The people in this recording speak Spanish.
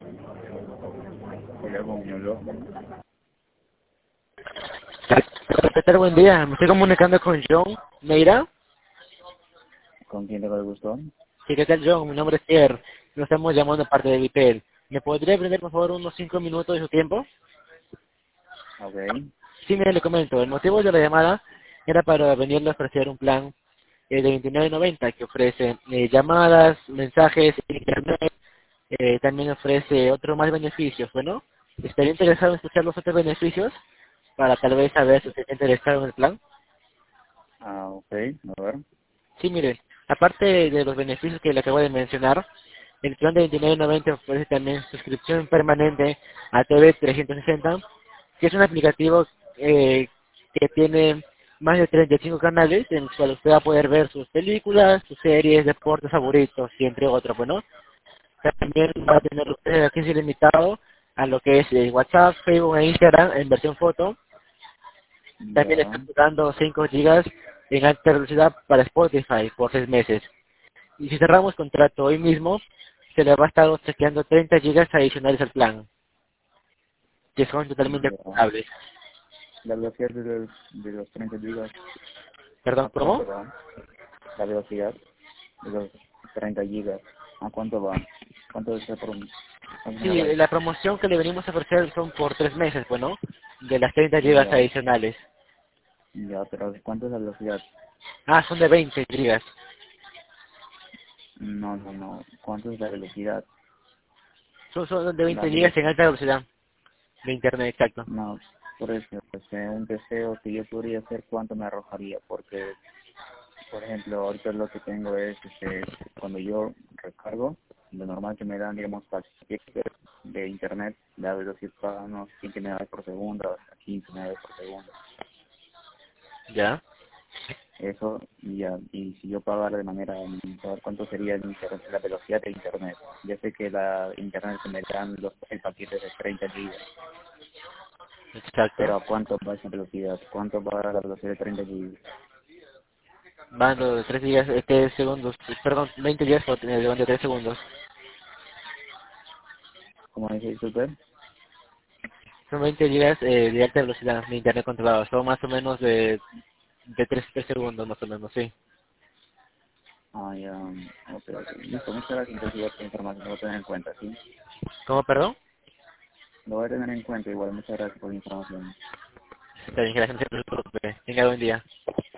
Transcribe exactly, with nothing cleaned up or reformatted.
Hola, con mi habló. ¿Qué tal? Buen día. Me estoy comunicando con John Meira. ¿Con quién tengo el gusto? Sí, ¿qué tal, John? Mi nombre es Pierre. Nos estamos llamando de parte de Vitel. ¿Me podría brindar, por favor, unos cinco minutos de su tiempo? Ok. Sí, mire, le comento. El motivo de la llamada era para venirle a ofrecer un plan eh, de veintinueve noventa que ofrece eh, llamadas, mensajes, internet. Eh, también ofrece otros más beneficios. Bueno, ¿estaría interesado en escuchar los otros beneficios para tal vez saber si usted está interesado en el plan? Ah, ok. A ver. Sí, mire, aparte de los beneficios que le acabo de mencionar, el plan de veintinueve noventa ofrece también suscripción permanente a T V trescientos sesenta, que es un aplicativo eh, que tiene más de treinta y cinco canales en los cuales usted va a poder ver sus películas, sus series, deportes favoritos y entre otros, bueno. También va a tener usted acceso ilimitado a lo que es eh, WhatsApp, Facebook e Instagram en versión foto. También Ya. está dando cinco gigas en alta velocidad para Spotify por seis meses. Y si cerramos contrato hoy mismo, se le va a estar chequeando treinta gigas adicionales al plan, que son totalmente Ya. pagables. La velocidad de los, de los treinta gigas, Perdón, ¿a cuánto ¿cómo? va? La velocidad de los treinta gigas, ¿a cuánto va? ¿Cuánto es por un... ¿Cuánto me Sí, vale? la promoción que le venimos a ofrecer son por tres meses, bueno, de las treinta gigas Ya. adicionales. Ya, pero ¿cuánto es la velocidad? Ah, son de veinte gigas. No, no, no. ¿Cuánto es la velocidad? Son, son de La veinte gigas en velocidad. alta velocidad de internet, exacto. No, por eso, pues, eh, un deseo que yo podría hacer, ¿cuánto me arrojaría? Porque por ejemplo, ahorita lo que tengo es, este, cuando yo recargo, lo normal que me dan, digamos, paquetes de internet, la velocidad para unos quince megabytes por segundo, hasta quince megabytes por segundo. ¿Ya? Eso, y, ya, y si yo pagara de manera mensual, ¿cuánto sería el internet, la velocidad de internet? Yo sé que la internet que me dan los, el paquete es de treinta gigas, Exacto. pero ¿a cuánto va esa velocidad? ¿Cuánto va la velocidad de treinta gigas? Van de tres gigas, este segundos, perdón, veinte gigas por tener de tres segundos. ¿Cómo dice, disculpe? Son veinte gigas eh, de alta velocidad de internet controlado. Son más o menos de, de tres segundos, más o menos, sí. Ah, ya, ok, ok. Listo, muchas gracias, entonces igual por la información, lo voy a tener en cuenta, ¿sí? ¿Cómo, perdón? Lo voy a tener en cuenta igual. Muchas gracias por la información. Está bien, gracias, no se preocupe. Tenga buen día.